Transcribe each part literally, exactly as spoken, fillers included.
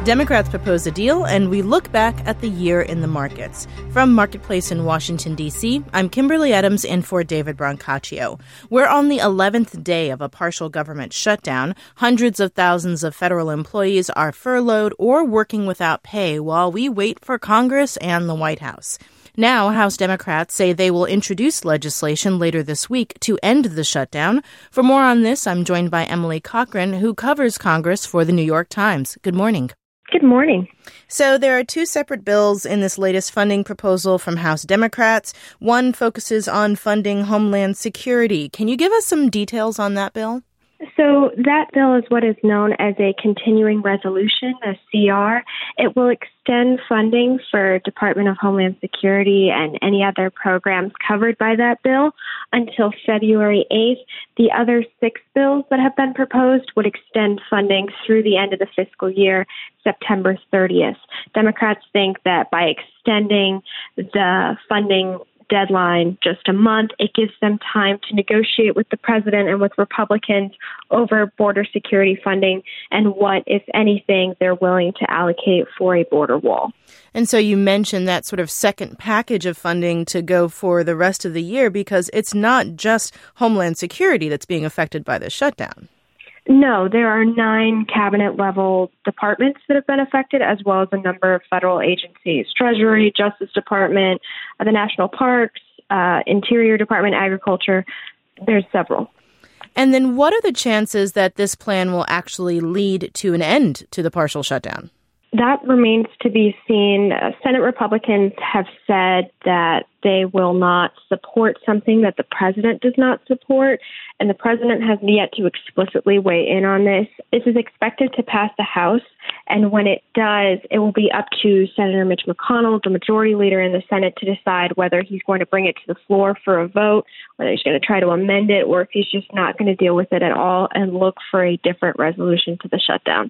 Democrats propose a deal, and we look back at the year in the markets. From Marketplace in Washington, D C, I'm Kimberly Adams in for David Brancaccio. We're on the eleventh day of a partial government shutdown. Hundreds of thousands of federal employees are furloughed or working without pay while we wait for Congress and the White House. Now, House Democrats say they will introduce legislation later this week to end the shutdown. For more on this, I'm joined by Emily Cochran, who covers Congress for the New York Times. Good morning. Good morning. So there are two separate bills in this latest funding proposal from House Democrats. One focuses on funding Homeland Security. Can you give us some details on that bill? So that bill is what is known as a continuing resolution, a C R. It will extend funding for Department of Homeland Security and any other programs covered by that bill until February eighth. The other six bills that have been proposed would extend funding through the end of the fiscal year, September thirtieth. Democrats think that by extending the funding deadline just a month, it gives them time to negotiate with the president and with Republicans over border security funding and what, if anything, they're willing to allocate for a border wall. And so you mentioned that sort of second package of funding to go for the rest of the year because it's not just Homeland Security that's being affected by this shutdown. No, there are nine cabinet-level departments that have been affected, as well as a number of federal agencies, Treasury, Justice Department, uh, the National Parks, uh, Interior Department, Agriculture. There's several. And then what are the chances that this plan will actually lead to an end to the partial shutdown? That remains to be seen. Uh, Senate Republicans have said that they will not support something that the president does not support, and the president has yet to explicitly weigh in on this. This is expected to pass the House, and when it does, it will be up to Senator Mitch McConnell, the majority leader in the Senate, to decide whether he's going to bring it to the floor for a vote, whether he's going to try to amend it, or if he's just not going to deal with it at all and look for a different resolution to the shutdown.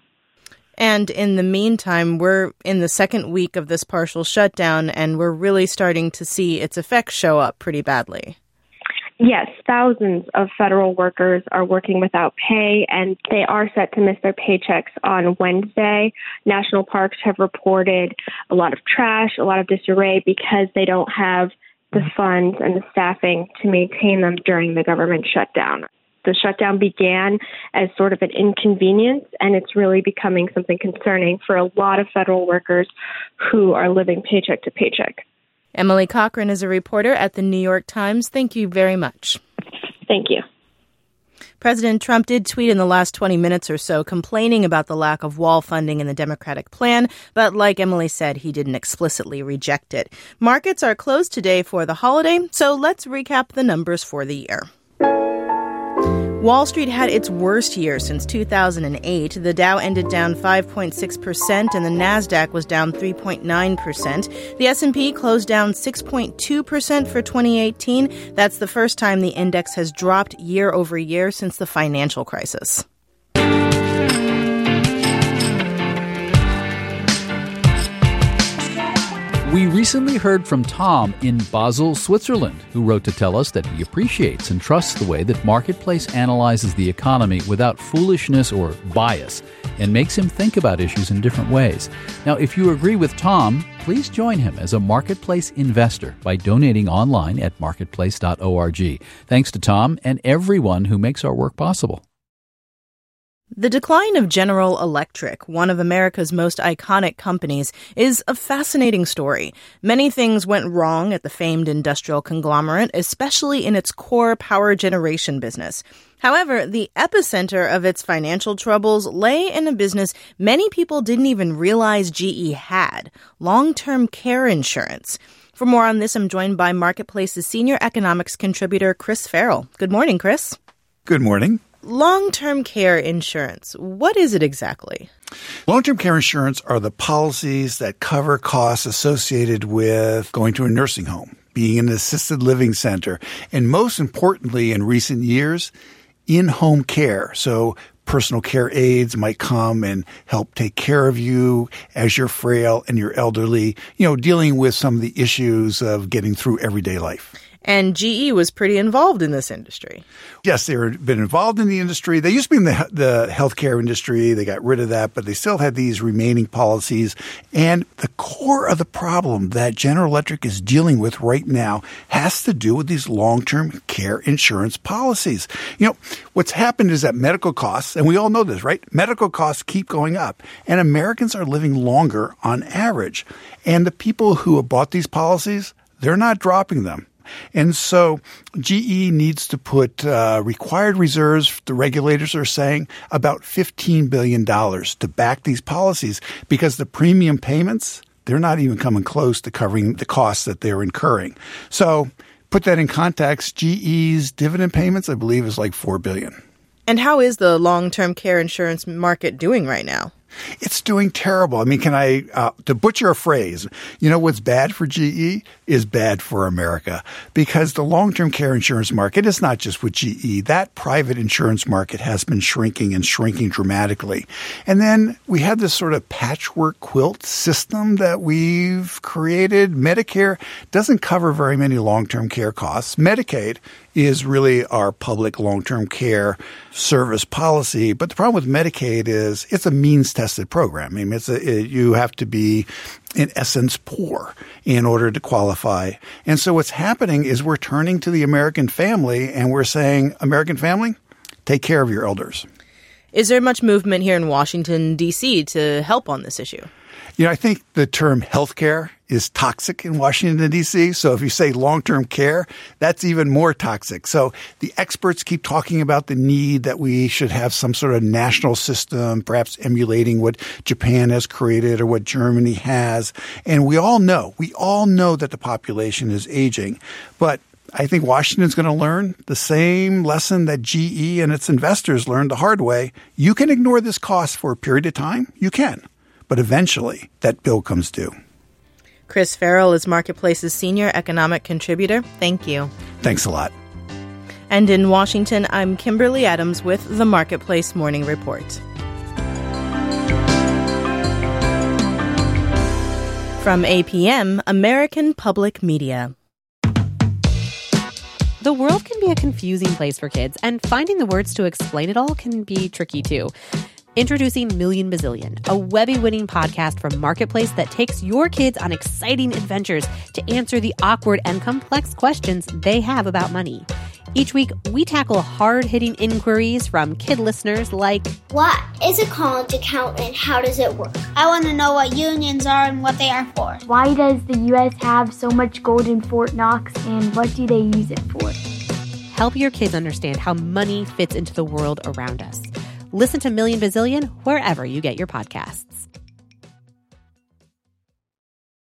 And in the meantime, we're in the second week of this partial shutdown, and we're really starting to see its effects show up pretty badly. Yes, thousands of federal workers are working without pay, and they are set to miss their paychecks on Wednesday. National parks have reported a lot of trash, a lot of disarray, because they don't have the funds and the staffing to maintain them during the government shutdown. The shutdown began as sort of an inconvenience, and it's really becoming something concerning for a lot of federal workers who are living paycheck to paycheck. Emily Cochran is a reporter at the New York Times. Thank you very much. Thank you. President Trump did tweet in the last twenty minutes or so complaining about the lack of wall funding in the Democratic plan, but like Emily said, he didn't explicitly reject it. Markets are closed today for the holiday, so let's recap the numbers for the year. Wall Street had its worst year since two thousand eight. The Dow ended down five point six percent and the Nasdaq was down three point nine percent. The S and P closed down six point two percent for twenty eighteen. That's the first time the index has dropped year over year since the financial crisis. We recently heard from Tom in Basel, Switzerland, who wrote to tell us that he appreciates and trusts the way that Marketplace analyzes the economy without foolishness or bias and makes him think about issues in different ways. Now, if you agree with Tom, please join him as a Marketplace investor by donating online at marketplace dot org. Thanks to Tom and everyone who makes our work possible. The decline of General Electric, one of America's most iconic companies, is a fascinating story. Many things went wrong at the famed industrial conglomerate, especially in its core power generation business. However, the epicenter of its financial troubles lay in a business many people didn't even realize G E had, long-term care insurance. For more on this, I'm joined by Marketplace's senior economics contributor, Chris Farrell. Good morning, Chris. Good morning. Long-term care insurance, what is it exactly? Long-term care insurance are the policies that cover costs associated with going to a nursing home, being in an assisted living center, and most importantly in recent years, in-home care. So personal care aides might come and help take care of you as you're frail and you're elderly, you know, dealing with some of the issues of getting through everyday life. And G E was pretty involved in this industry. Yes, they've been involved in the industry. They used to be in the, the healthcare industry. They got rid of that, but they still had these remaining policies. And the core of the problem that General Electric is dealing with right now has to do with these long-term care insurance policies. You know, what's happened is that medical costs, and we all know this, right? Medical costs keep going up, and Americans are living longer on average. And the people who have bought these policies, they're not dropping them. And so G E needs to put uh, required reserves, the regulators are saying, about fifteen billion dollars to back these policies because the premium payments, they're not even coming close to covering the costs that they're incurring. So put that in context, G E's dividend payments, I believe, is like four billion dollars. And how is the long-term care insurance market doing right now? It's doing terrible. I mean, can I, uh, to butcher a phrase, you know what's bad for G E is bad for America because the long-term care insurance market is not just with G E. That private insurance market has been shrinking and shrinking dramatically. And then we have this sort of patchwork quilt system that we've created. Medicare doesn't cover very many long-term care costs. Medicaid is really our public long-term care service policy. But the problem with Medicaid is it's a means-tested program. I mean, it's a, it, you have to be, in essence, poor in order to qualify. And so what's happening is we're turning to the American family and we're saying, American family, take care of your elders. Is there much movement here in Washington, D C to help on this issue? You know, I think the term healthcare is toxic in Washington, D C. So if you say long-term care, that's even more toxic. So the experts keep talking about the need that we should have some sort of national system, perhaps emulating what Japan has created or what Germany has. And we all know, we all know that the population is aging. But I think Washington's going to learn the same lesson that G E and its investors learned the hard way. You can ignore this cost for a period of time. You can. But eventually, that bill comes due. Chris Farrell is Marketplace's senior economic contributor. Thank you. Thanks a lot. And in Washington, I'm Kimberly Adams with the Marketplace Morning Report. From A P M, American Public Media. The world can be a confusing place for kids, and finding the words to explain it all can be tricky too. Introducing Million Bazillion, a Webby-winning podcast from Marketplace that takes your kids on exciting adventures to answer the awkward and complex questions they have about money. Each week, we tackle hard-hitting inquiries from kid listeners like, what is a college account and how does it work? I want to know what unions are and what they are for. Why does the U S have so much gold in Fort Knox and what do they use it for? Help your kids understand how money fits into the world around us. Listen to Million Bazillion wherever you get your podcasts.